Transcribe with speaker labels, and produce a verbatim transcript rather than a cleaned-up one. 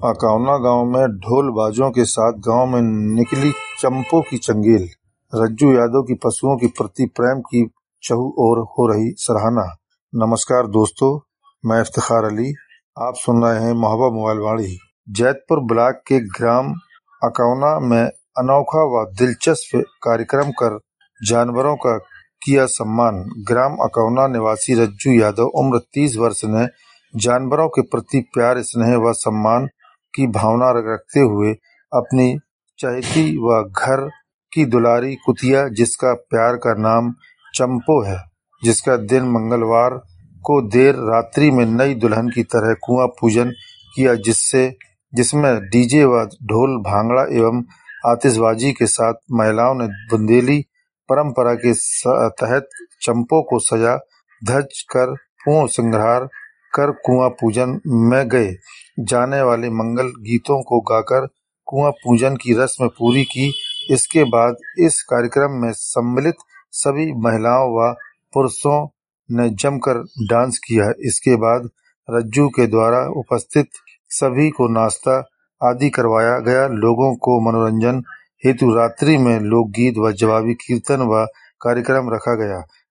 Speaker 1: अकावना गांव में ढोल बाजों के साथ गांव में निकली चंपों की चंगेल। रज्जू यादव की पशुओं के प्रति प्रेम की चहु ओर हो रही सराहना। नमस्कार दोस्तों, मैं इफ्तिखार अली। आप सुन रहे हैं मोहब्बा मोबाइल वाणी। जैतपुर ब्लॉक के ग्राम अकावना में अनोखा व दिलचस्प कार्यक्रम कर जानवरों का किया सम्मान। ग्राम अकावना निवासी रज्जू यादव उम्र तीस वर्ष ने जानवरों के प्रति प्यार, स्नेह व सम्मान की भावना रखते हुए अपनी चहेती व घर की दुलारी कुतिया, जिसका प्यार का नाम चंपो है, जिसका दिन मंगलवार को देर रात्रि में नई दुल्हन की तरह कुआं पूजन किया, जिससे जिसमें डीजे व ढोल भांगड़ा एवं आतिशबाजी के साथ महिलाओं ने बुंदेली परंपरा के तहत चंपो को सजा धज कर पूर्ण श्रृंगार कर कुआं पूजन में गए जाने वाले मंगल गीतों को गाकर कुआं पूजन की रस्म पूरी की। इसके बाद इस कार्यक्रम में सम्मिलित सभी महिलाओं व पुरुषों ने जमकर डांस किया। इसके बाद रज्जू के द्वारा उपस्थित सभी को नाश्ता आदि करवाया गया। लोगों को मनोरंजन हेतु रात्रि में लोकगीत व जवाबी कीर्तन व कार्यक्रम रखा गया।